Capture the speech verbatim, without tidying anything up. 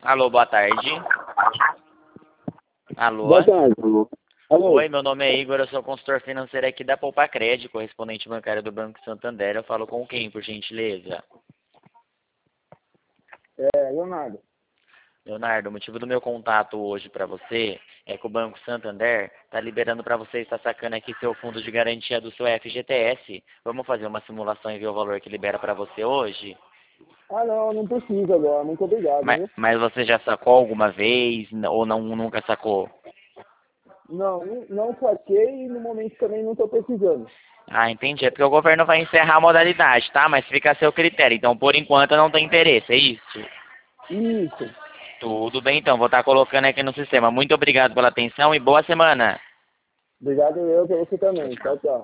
Alô, boa tarde. Alô? Boa tarde. Alô? Oi, meu nome é Igor, eu sou consultor financeiro aqui da Poupa Crédito, correspondente bancário do Banco Santander. Eu falo com quem, por gentileza? É, Leonardo. Leonardo, o motivo do meu contato hoje para você é que o Banco Santander está liberando para você estar sacando aqui seu fundo de garantia do seu F G T S. Vamos fazer uma simulação e ver o valor que libera para você hoje? Ah, não, não precisa agora. Muito obrigado, Mas, viu? mas você já sacou alguma vez ou não, nunca sacou? Não, não não saquei e no momento também não estou precisando. Ah, entendi. É porque o governo vai encerrar a modalidade, tá? Mas fica a seu critério. Então, por enquanto, não tem interesse, é isso? Isso. Tudo bem, então. Vou estar colocando aqui no sistema. Muito obrigado pela atenção e boa semana. Obrigado eu para você Tchau, também. tchau. Tchau, tchau.